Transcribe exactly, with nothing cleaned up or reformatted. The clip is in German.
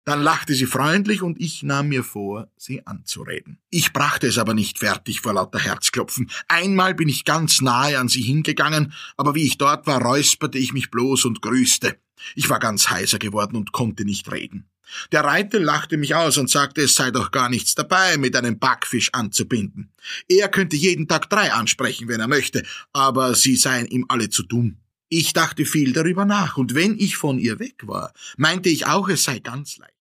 Dann lachte sie freundlich und ich nahm mir vor, sie anzureden. Ich brachte es aber nicht fertig vor lauter Herzklopfen. Einmal bin ich ganz nahe an sie hingegangen, aber wie ich dort war, räusperte ich mich bloß und grüßte. Ich war ganz heiser geworden und konnte nicht reden. Der Reiter lachte mich aus und sagte, es sei doch gar nichts dabei, mit einem Backfisch anzubinden. Er könnte jeden Tag drei ansprechen, wenn er möchte, aber sie seien ihm alle zu dumm. Ich dachte viel darüber nach, und wenn ich von ihr weg war, meinte ich auch, es sei ganz leicht.